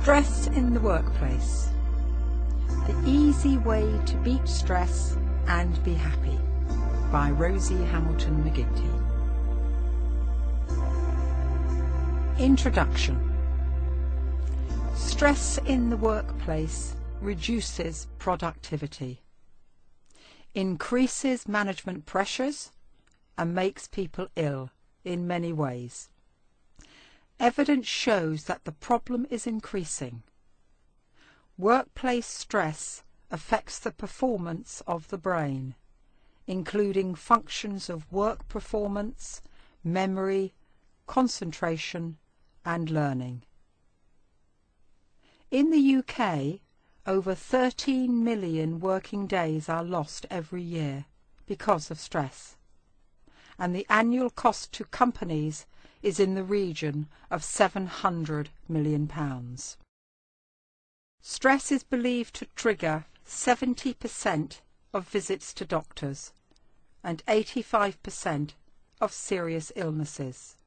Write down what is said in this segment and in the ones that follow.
Stress in the workplace. The easy way to beat stress and be happy, by Rosie Hamilton McGinty. Introduction. Stress in the workplace reduces productivity, increases management pressures, and makes people ill in many ways. Evidence shows that the problem is increasing. Workplace stress affects the performance of the brain, including functions of work performance, memory, concentration, and learning. In the UK, over 13 million working days are lost every year because of stress, and the annual cost to companies is in the region of £700 million. Stress is believed to trigger 70% of visits to doctors and 85% of serious illnesses.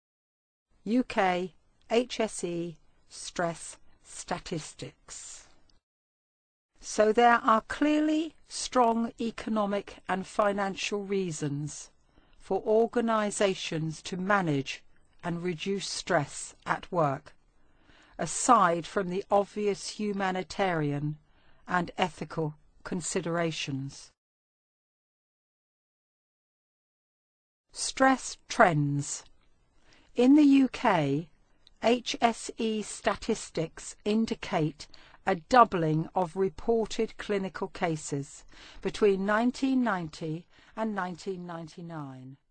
UK HSE stress statistics. So there are clearly strong economic and financial reasons for organisations to manage and reduce stress at work, aside from the obvious humanitarian and ethical considerations. Stress trends. In the UK, HSE statistics indicate a doubling of reported clinical cases between 1990 and 1999.